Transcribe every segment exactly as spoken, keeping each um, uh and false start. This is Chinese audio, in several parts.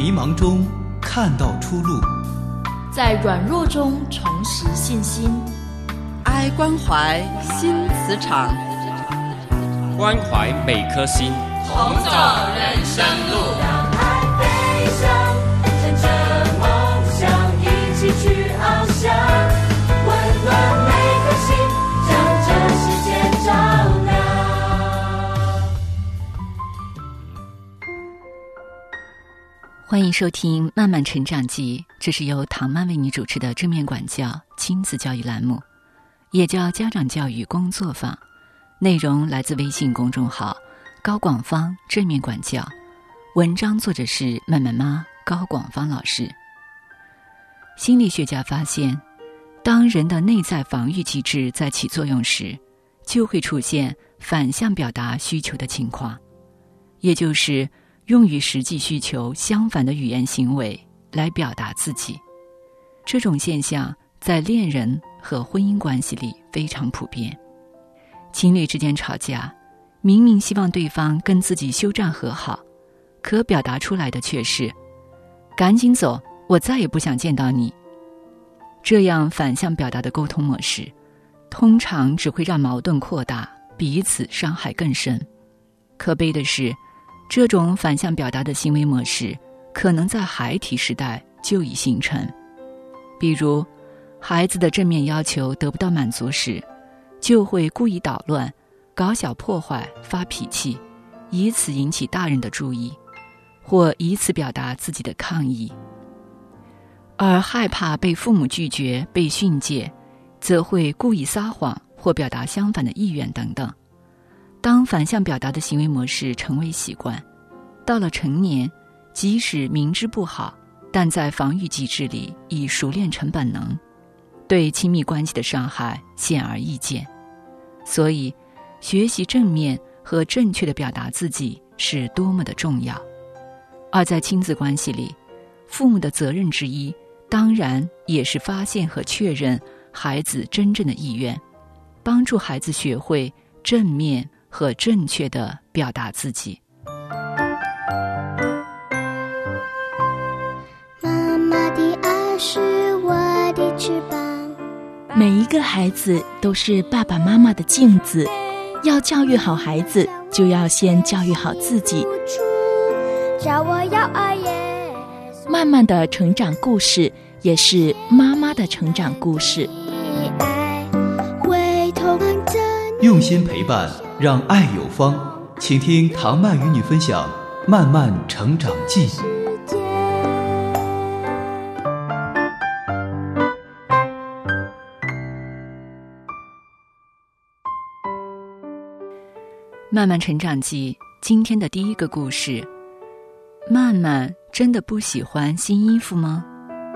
迷茫中看到出路， 在软弱中重拾信心。 爱关怀新磁场， 关怀每颗心， 同走人生路。 让爱飞翔，乘着梦想一起去翱翔，温暖每颗心，将这世界照亮。 欢迎收听《慢慢成长记》，这是由唐曼为你主持的正面管教亲子教育栏目，也叫家长教育工作坊。内容来自微信公众号高广芳正面管教，文章作者是慢慢妈高广芳老师。心理学家发现，当人的内在防御机制在起作用时，就会出现反向表达需求的情况，也就是用与实际需求相反的语言行为来表达自己。这种现象在恋人和婚姻关系里非常普遍。情侣之间吵架，明明希望对方跟自己休战和好，可表达出来的却是赶紧走，我再也不想见到你。这样反向表达的沟通模式，通常只会让矛盾扩大，彼此伤害更深。可悲的是，这种反向表达的行为模式可能在孩提时代就已形成。比如孩子的正面要求得不到满足时，就会故意捣乱，搞小破坏，发脾气，以此引起大人的注意，或以此表达自己的抗议。而害怕被父母拒绝，被训诫，则会故意撒谎或表达相反的意愿等等。当反向表达的行为模式成为习惯，到了成年，即使明知不好，但在防御机制里已熟练成本能，对亲密关系的伤害显而易见。所以学习正面和正确的表达自己是多么的重要。而在亲子关系里，父母的责任之一当然也是发现和确认孩子真正的意愿，帮助孩子学会正面和正确的表达自己。 妈妈的爱是我的翅膀， 每一个孩子都是爸爸妈妈的镜子，要教育好孩子，就要先教育好自己。 叫我要爱耶。 慢慢的成长故事，也是妈妈的成长故事。 用心陪伴，让爱有方。请听唐曼与你分享《慢慢成长记》。 慢慢成长记，今天的第一个故事：曼曼真的不喜欢新衣服吗？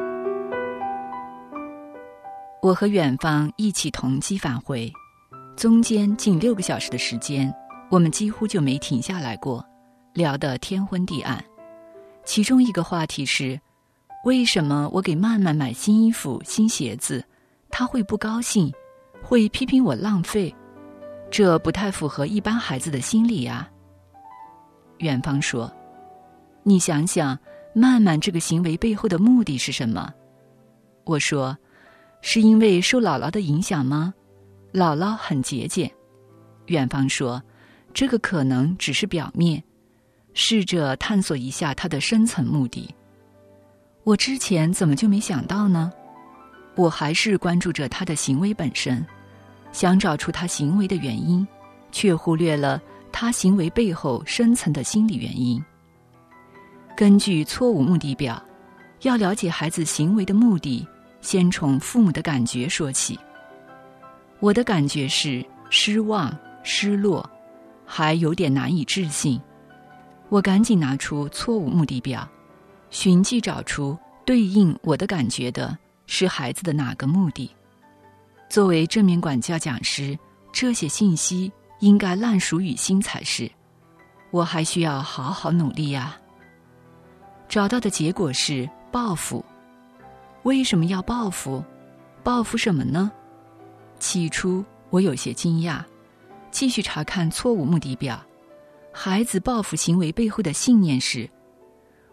我和远方一起同机返回，中间近六个小时的时间，我们几乎就没停下来过，聊得天昏地暗。其中一个话题是，为什么我给曼曼买新衣服、新鞋子，她会不高兴，会批评我浪费，这不太符合一般孩子的心理啊。远方说，你想想曼曼这个行为背后的目的是什么？我说，是因为受姥姥的影响吗？姥姥很节俭。远方说，这个可能只是表面，试着探索一下她的深层目的。我之前怎么就没想到呢？我还是关注着她的行为本身，想找出她行为的原因，却忽略了她行为背后深层的心理原因。根据错误目的表，要了解孩子行为的目的，先从父母的感觉说起。我的感觉是失望、失落，还有点难以置信。我赶紧拿出错误目的表，寻迹找出对应我的感觉的是孩子的哪个目的。作为正面管教讲师，这些信息应该烂熟于心才是。我还需要好好努力呀。找到的结果是报复。为什么要报复？报复什么呢？起初我有些惊讶，继续查看错误目的表。孩子报复行为背后的信念是，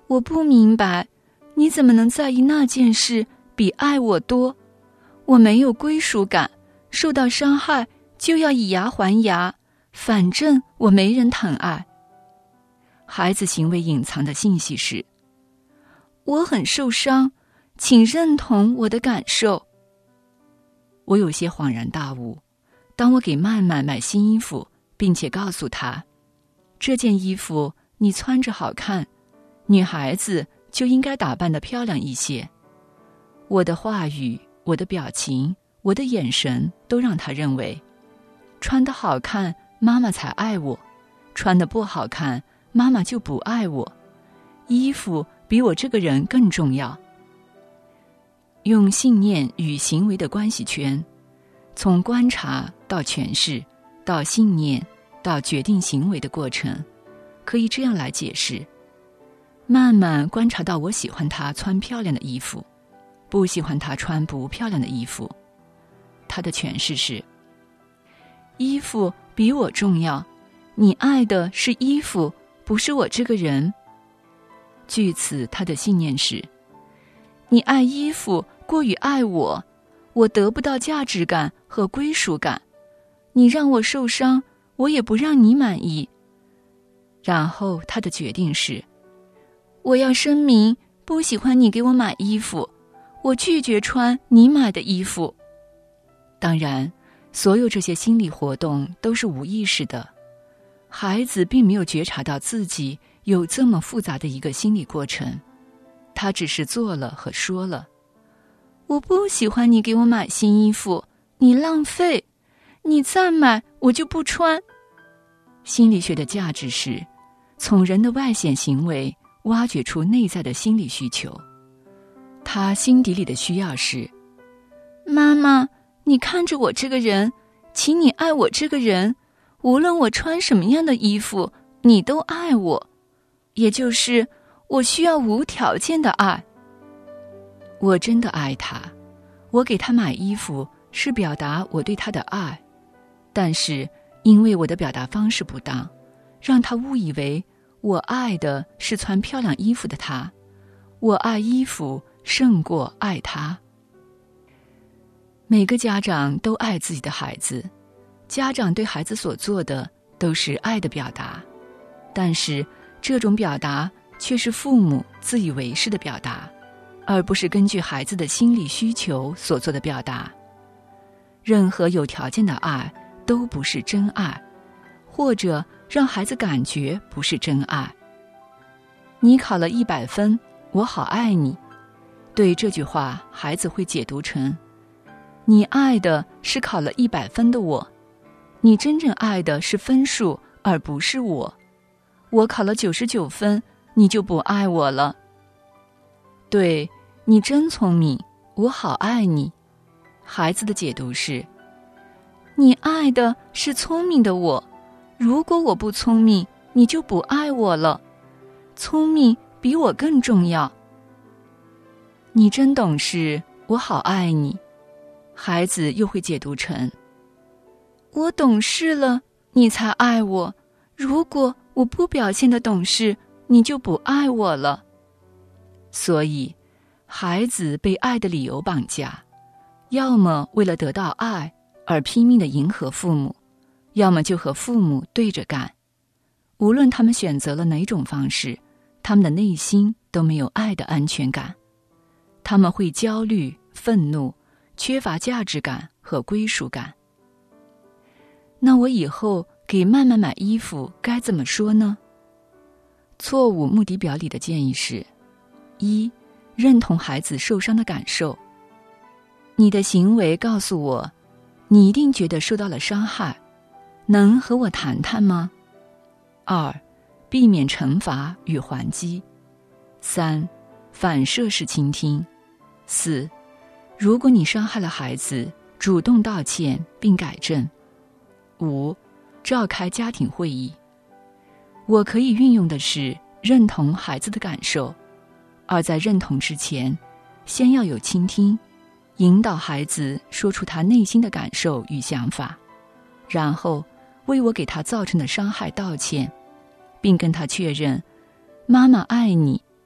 我不明白，你怎么能在意那件事比爱我多？我没有归属感，受到伤害就要以牙还牙，反正我没人疼爱。孩子行为隐藏的信息是：我很受伤，请认同我的感受。我有些恍然大悟，当我给曼曼买新衣服，并且告诉她，这件衣服你穿着好看，女孩子就应该打扮得漂亮一些。我的话语，我的表情，我的眼神都让她认为，穿得好看，妈妈才爱我；穿得不好看，妈妈就不爱我。衣服比我这个人更重要。用信念与行为的关系圈，从观察到诠释，到信念，到决定行为的过程，可以这样来解释：慢慢观察到我喜欢她穿漂亮的衣服，不喜欢她穿不漂亮的衣服。他的诠释是：衣服比我重要，你爱的是衣服，不是我这个人。据此，他的信念是：你爱衣服过于爱我，我得不到价值感和归属感，你让我受伤，我也不让你满意。然后他的决定是：我要声明，不喜欢你给我买衣服，我拒绝穿你买的衣服。当然，所有这些心理活动都是无意识的，孩子并没有觉察到自己有这么复杂的一个心理过程，他只是做了和说了。我不喜欢你给我买新衣服，你浪费，你再买我就不穿。心理学的价值是从人的外显行为挖掘出内在的心理需求。他心底里的需要是：妈妈，你看着我这个人，请你爱我这个人，无论我穿什么样的衣服，你都爱我。也就是我需要无条件的爱。我真的爱他，我给他买衣服是表达我对他的爱，但是因为我的表达方式不当，让他误以为我爱的是穿漂亮衣服的他，我爱衣服胜过爱他。每个家长都爱自己的孩子，家长对孩子所做的都是爱的表达，但是这种表达却是父母自以为是的表达，而不是根据孩子的心理需求所做的表达。任何有条件的爱都不是真爱，或者让孩子感觉不是真爱。你考了一百分，我好爱你。对这句话，孩子会解读成：你爱的是考了一百分的我，你真正爱的是分数，而不是我。我考了九十九分，你就不爱我了。对，你真聪明，我好爱你。孩子的解读是：你爱的是聪明的我，如果我不聪明，你就不爱我了。聪明比我更重要。你真懂事，我好爱你。孩子又会解读成：我懂事了，你才爱我，如果我不表现的懂事，你就不爱我了。所以孩子被爱的理由绑架，要么为了得到爱而拼命地迎合父母，要么就和父母对着干。无论他们选择了哪种方式，他们的内心都没有爱的安全感，他们会焦虑、愤怒，缺乏价值感和归属感。那我以后给曼曼买衣服该怎么说呢？错误目的表里的建议是：一、认同孩子受伤的感受。你的行为告诉我，你一定觉得受到了伤害，能和我谈谈吗？二、避免惩罚与还击。三、反射式倾听。四、如果你伤害了孩子，主动道歉并改正。五、召开家庭会议。我可以运用的是认同孩子的感受，而在认同之前，先要有倾听，引导孩子说出他内心的感受与想法，然后为我给他造成的伤害道歉，并跟他确认：妈妈爱你，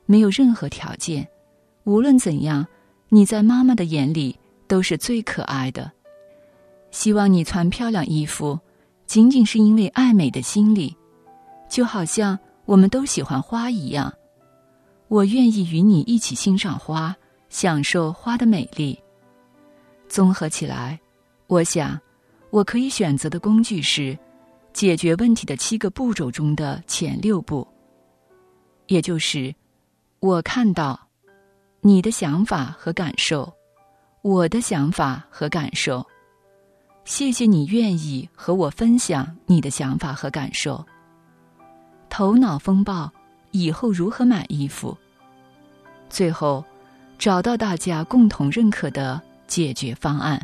没有任何条件，无论怎样，你在妈妈的眼里都是最可爱的。希望你穿漂亮衣服，仅仅是因为爱美的心理，就好像我们都喜欢花一样。我愿意与你一起欣赏花，享受花的美丽。综合起来，我想我可以选择的工具是解决问题的七个步骤中的前六步，也就是我看到你的想法和感受，我的想法和感受，谢谢你愿意和我分享你的想法和感受，头脑风暴以后如何买衣服，最后找到大家共同认可的解决方案。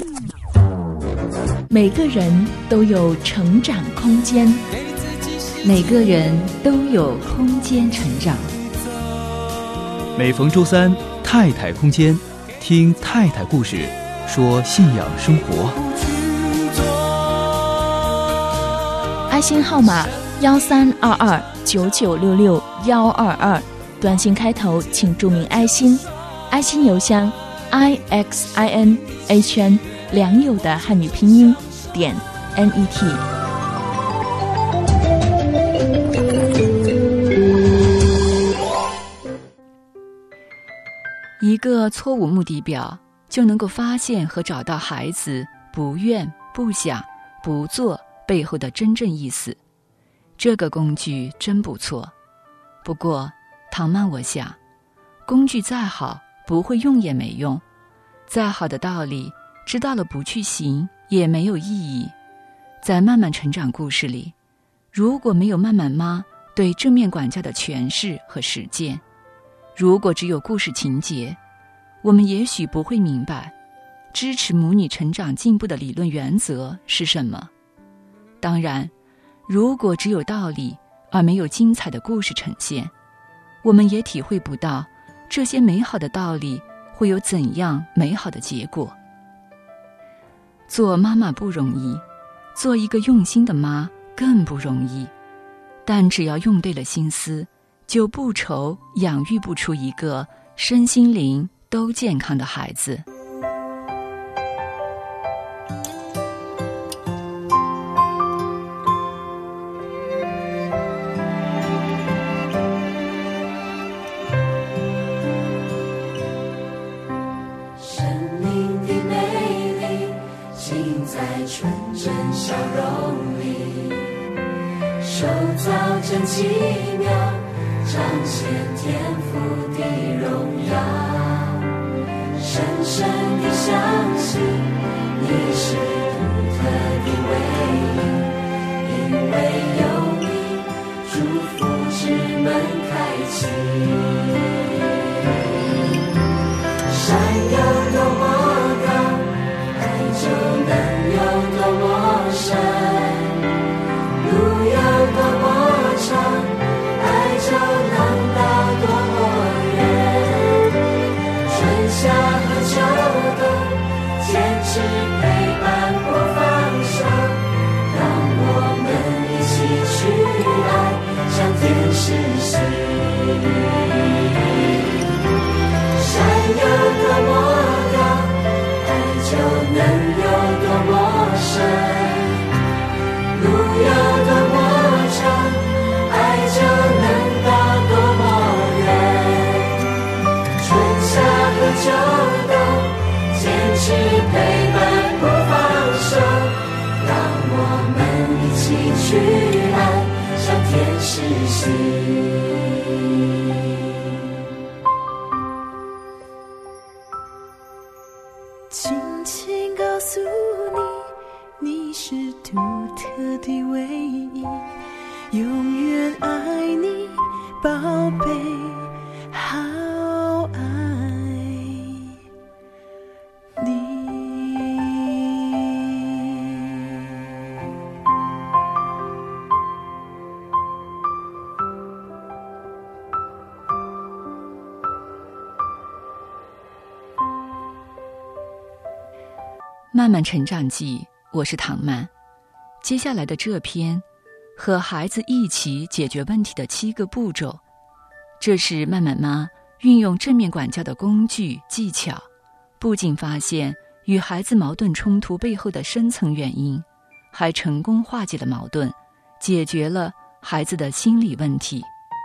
每个人都有成长空间， 每个人都有空间成长。 每逢周三，太太空间，听太太故事，说信仰生活。 爱心号码幺三二二九九六六幺二二，短信开头请注明爱心，爱心邮箱 i x i n h n 良友的汉语拼音点 n e t。 一个错误目的表就能够发现和找到孩子不愿、不想、不做背后的真正意思，这个工具真不错。不过唐曼，我想工具再好不会用也没用，再好的道理知道了不去行也没有意义。在慢慢成长故事里，如果没有慢慢妈对正面管教的诠释和实践，如果只有故事情节，我们也许不会明白支持母女成长进步的理论原则是什么。当然，如果只有道理而没有精彩的故事呈现，我们也体会不到这些美好的道理会有怎样美好的结果。做妈妈不容易，做一个用心的妈更不容易，但只要用对了心思，就不愁养育不出一个身心灵都健康的孩子。 手造真奇妙，彰显天父的荣耀。深深地相信你是独特的唯一，因为有你，祝福之门开启。山有多么高，爱就能有多么深。路有多么长，爱就能到多么远。春夏和秋冬，坚持陪伴不放手，让我们一起去爱，向天使行。山有多么高，爱就能有多么深。路有多么长，爱就能到多么远。春夏和秋冬，坚持陪伴不放手，让我们一起去爱，向天使行。轻轻告诉你，你是独特的唯一，永远爱你，宝贝，好爱你。 慢慢成长记，我是唐曼。接下来的这篇和孩子一起解决问题的七个步骤， 这是曼曼妈运用正面管教的工具技巧，不仅发现与孩子矛盾冲突背后的深层原因，还成功化解了矛盾，解决了孩子的心理问题。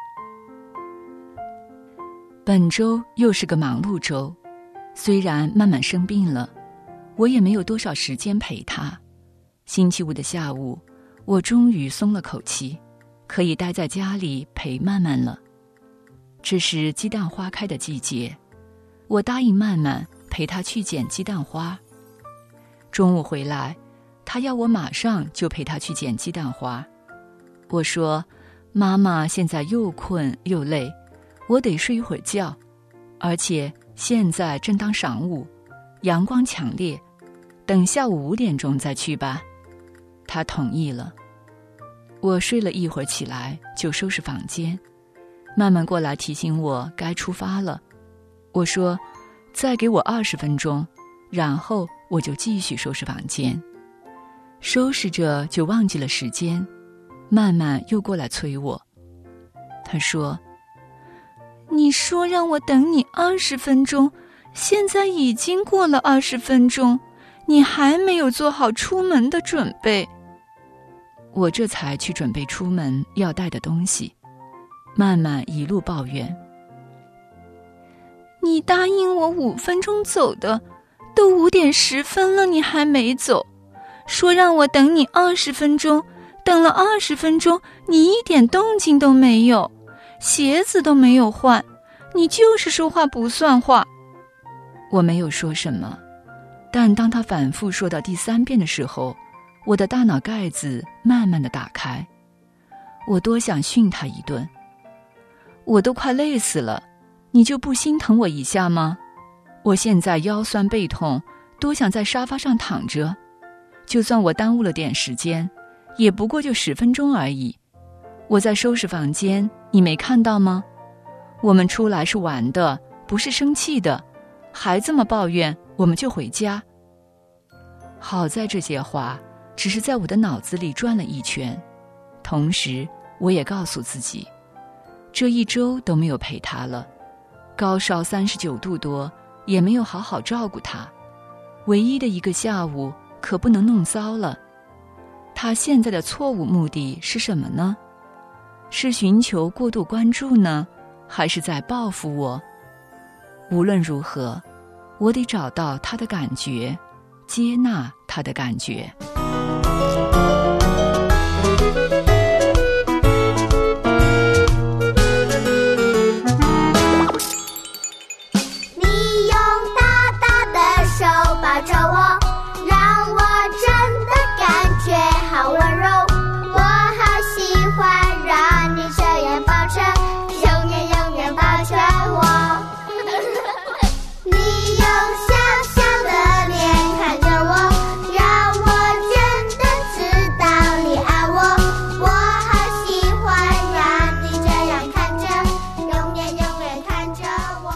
本周又是个忙碌周，虽然曼曼生病了，我也没有多少时间陪她。星期五的下午，我终于松了口气，可以待在家里陪曼曼了。这是鸡蛋花开的季节，我答应曼曼陪她去捡鸡蛋花。中午回来，她要我马上就陪她去捡鸡蛋花。我说，妈妈现在又困又累，我得睡一会儿觉，而且现在正当晌午，阳光强烈，等下午五点钟再去吧。她同意了。我睡了一会儿起来就收拾房间，曼曼过来提醒我该出发了。我说，再给我二十分钟，然后我就继续收拾房间。收拾着就忘记了时间，曼曼又过来催我。她说， 你说让我等你二十分钟，现在已经过了二十分钟，你还没有做好出门的准备。 我这才去准备出门要带的东西。曼曼一路抱怨， 你答应我五分钟走的，都五点十分了，你还没走。说让我等你二十分钟，等了二十分钟，你一点动静都没有，鞋子都没有换，你就是说话不算话。 我没有说什么，但当他反复说到第三遍的时候，我的大脑盖子慢慢地打开。我多想训他一顿，我都快累死了，你就不心疼我一下吗？我现在腰酸背痛，多想在沙发上躺着，就算我耽误了点时间，也不过就十分钟而已。我在收拾房间，你没看到吗？我们出来是玩的，不是生气的，还这么抱怨，我们就回家。好在这些话只是在我的脑子里转了一圈，同时我也告诉自己，这一周都没有陪他了，高烧三十九度多，也没有好好照顾他，唯一的一个下午可不能弄糟了。他现在的错误目的是什么呢？是寻求过度关注呢，还是在报复我？无论如何，我得找到他的感觉，接纳他的感觉。 你用大大的手抱着我，让我真的感觉好温柔，我好喜欢让你这样抱着，永远永远抱着我。你用小小的脸看着我，让我真的知道你爱我，我好喜欢让你这样看着，永远永远看着我。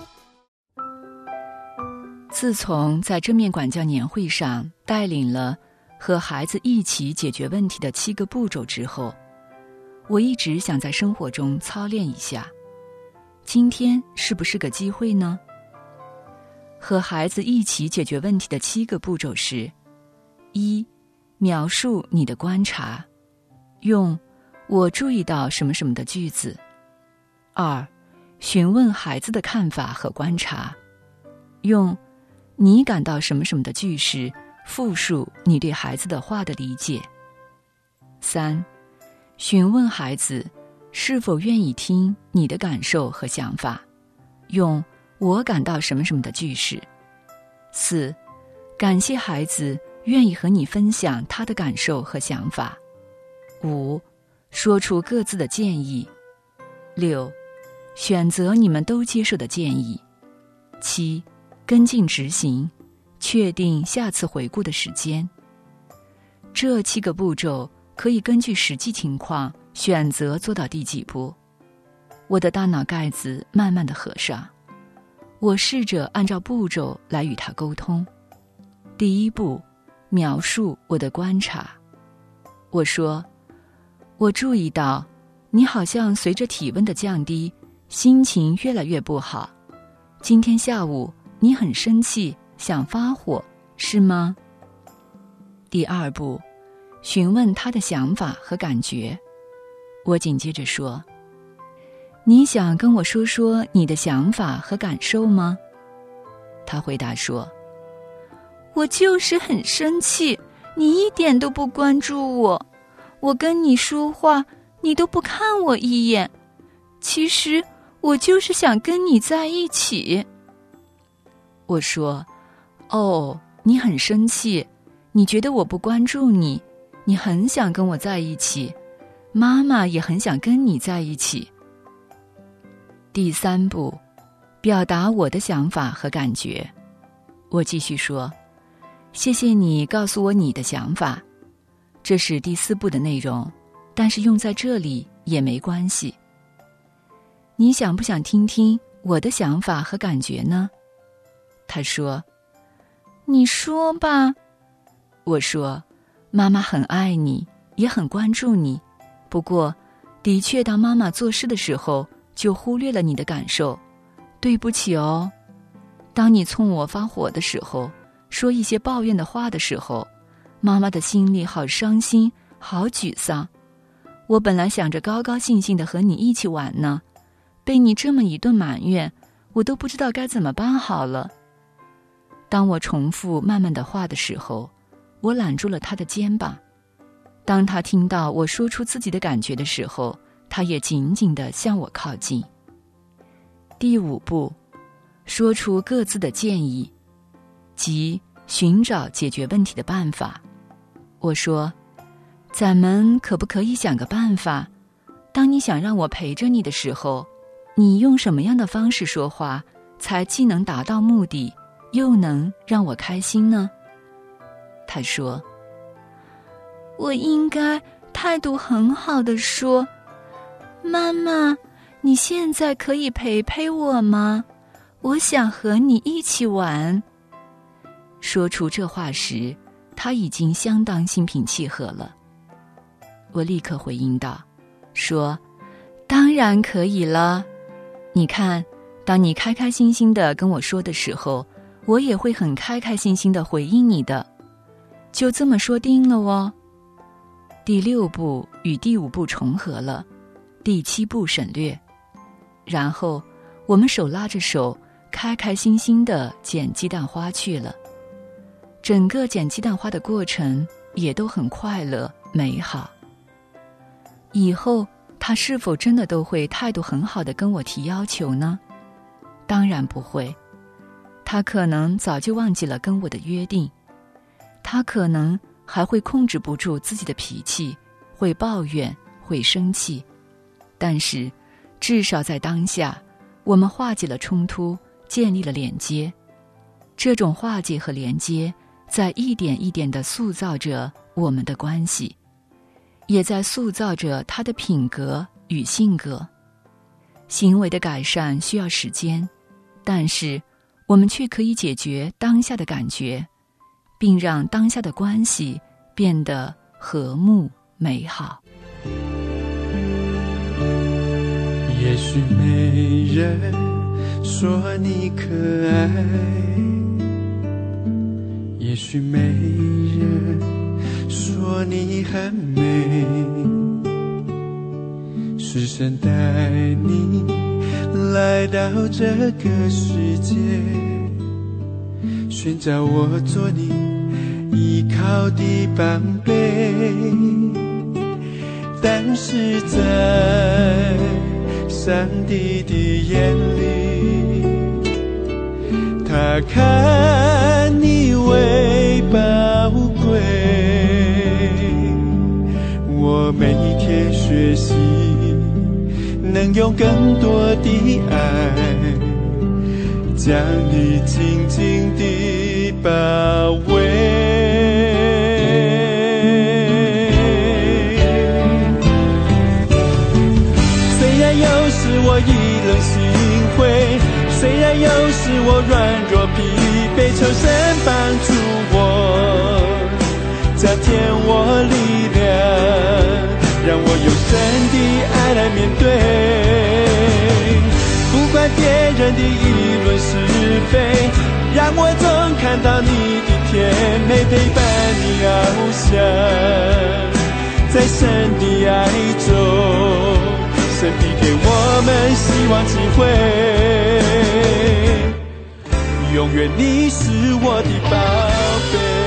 自从在正面管教年会上带领了和孩子一起解决问题的七个步骤之后，我一直想在生活中操练一下。今天是不是个机会呢？和孩子一起解决问题的七个步骤是：一、描述你的观察，用我注意到什么什么的句子；二、询问孩子的看法和观察，用你感到什么什么的句式复述你对孩子的话的理解；三、询问孩子是否愿意听你的感受和想法，用我感到什么什么的句式；四、感谢孩子愿意和你分享他的感受和想法；五、说出各自的建议；六、选择你们都接受的建议；七、跟进执行，确定下次回顾的时间。这七个步骤可以根据实际情况选择做到第几步。我的大脑盖子慢慢地合上，我试着按照步骤来与他沟通。第一步，描述我的观察。我说，我注意到你好像随着体温的降低， 心情越来越不好。今天下午你很生气，想发火，是吗？第二步，询问他的想法和感觉。我紧接着说，你想跟我说说你的想法和感受吗？他回答说，我就是很生气，你一点都不关注我，我跟你说话，你都不看我一眼，其实我就是想跟你在一起。我说，哦，你很生气，你觉得我不关注你，你很想跟我在一起，妈妈也很想跟你在一起。第三步，表达我的想法和感觉。我继续说，谢谢你告诉我你的想法。这是第四步的内容，但是用在这里也没关系。你想不想听听我的想法和感觉呢？他说，你说吧。我说，妈妈很爱你，也很关注你，不过的确当妈妈做事的时候就忽略了你的感受，对不起哦。当你冲我发火的时候，说一些抱怨的话的时候，妈妈的心里好伤心，好沮丧。我本来想着高高兴兴的和你一起玩呢，被你这么一顿埋怨，我都不知道该怎么办好了。当我重复慢慢的话的时候，我揽住了他的肩膀。当他听到我说出自己的感觉的时候，他也紧紧地向我靠近。第五步，说出各自的建议，即寻找解决问题的办法。我说，咱们可不可以想个办法？当你想让我陪着你的时候，你用什么样的方式说话，才既能达到目的，又能让我开心呢？他说，我应该态度很好地说，妈妈，你现在可以陪陪我吗？我想和你一起玩。说出这话时，他已经相当心平气和了。我立刻回应道，说，当然可以了。你看，当你开开心心地跟我说的时候，我也会很开开心心地回应你的。就这么说定了哦。第六步与第五步重合了，第七步省略。然后我们手拉着手，开开心心地捡鸡蛋花去了。整个捡鸡蛋花的过程也都很快乐美好。以后他是否真的都会态度很好地跟我提要求呢？当然不会。他可能早就忘记了跟我的约定，他可能还会控制不住自己的脾气，会抱怨，会生气。但是至少在当下，我们化解了冲突，建立了连接。这种化解和连接在一点一点地塑造着我们的关系，也在塑造着他的品格与性格。行为的改善需要时间，但是我们却可以解决当下的感觉，并让当下的关系变得和睦美好。 也许没人说你可爱，也许没人说你很美，是神带你来到这个世界，寻找我做你依靠的帮背。但是在上帝的眼里，他看你为宝贵。我每天学习能用更多的爱将你紧紧地包围。虽然有时我意冷心灰，虽然有时我软弱疲惫，求神帮助我，加添我力量，让我有神的爱来面对。 人的议论是非，让我总看到你的甜美，陪伴你翱翔在神的爱中，神递给我们希望机会，永远你是我的宝贝。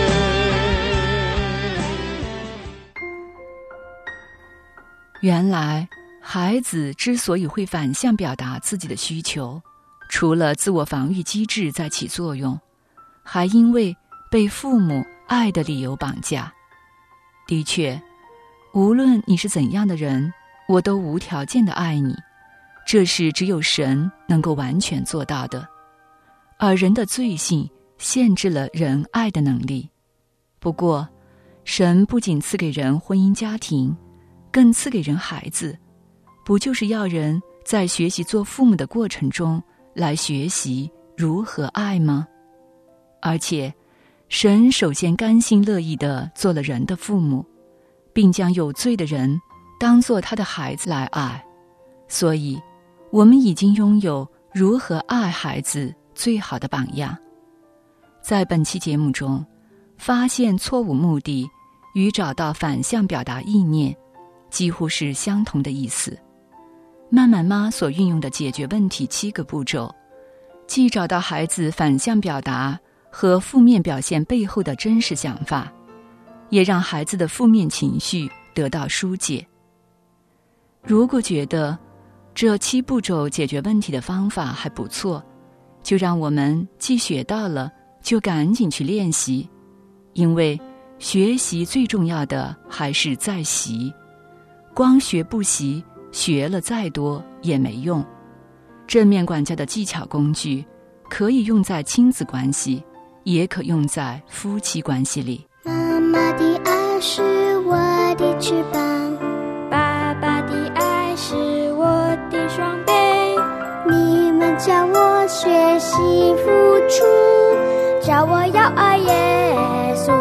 原来孩子之所以会反向表达自己的需求，除了自我防御机制在起作用，还因为被父母爱的理由绑架。的确，无论你是怎样的人，我都无条件的爱你，这是只有神能够完全做到的。而人的罪性限制了人爱的能力。不过，神不仅赐给人婚姻家庭，更赐给人孩子，不就是要人在学习做父母的过程中来学习如何爱吗？而且神首先甘心乐意地做了人的父母，并将有罪的人当作他的孩子来爱，所以我们已经拥有如何爱孩子最好的榜样。在本期节目中，发现错误目的与找到反向表达意念几乎是相同的意思。慢慢妈所运用的解决问题七个步骤，既找到孩子反向表达和负面表现背后的真实想法，也让孩子的负面情绪得到疏解。如果觉得这七步骤解决问题的方法还不错，就让我们既学到了就赶紧去练习，因为学习最重要的还是在习，光学不习，学了再多也没用。正面管教的技巧工具可以用在亲子关系，也可用在夫妻关系里。 妈妈的爱是我的翅膀，爸爸的爱是我的双臂，你们教我学习付出，教我要爱耶稣。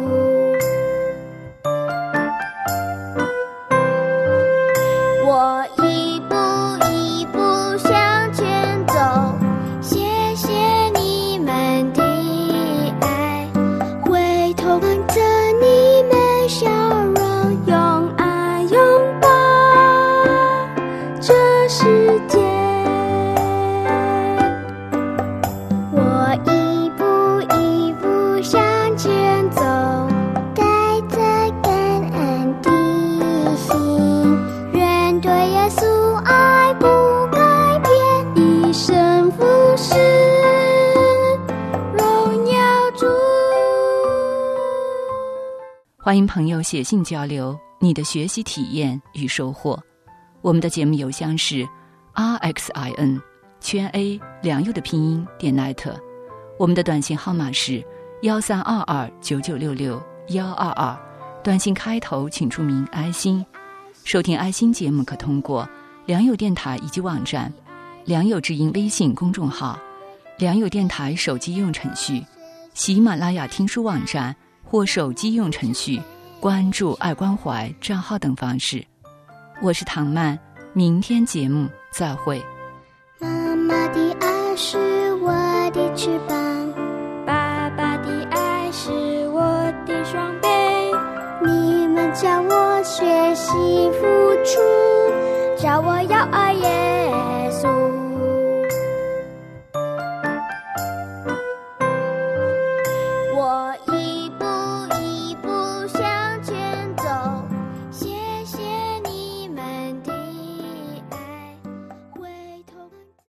我一步一步向前走，谢谢你们的爱，回头看着你们笑容，用爱拥抱这世界。我一步一步向前走，带着感恩的心，愿对耶稣爱不改变，一生服侍荣耀主。 欢迎朋友写信交流你的学习体验与收获。我们的节目邮箱是 r x i n 圈 a 良友的拼音点 net， 我们的短信号码是幺三二二九九六六幺二二，短信开头请注明爱心。收听爱心节目可通过良友电台以及网站、良友之音微信公众号、良友电台手机应用程序、喜马拉雅听书网站或手机应用程序关注爱关怀账号等方式。我是唐曼，明天节目再会。 妈妈的爱是我的翅膀，爸爸的爱是我的双臂，你们教我学习付出，教我要爱耶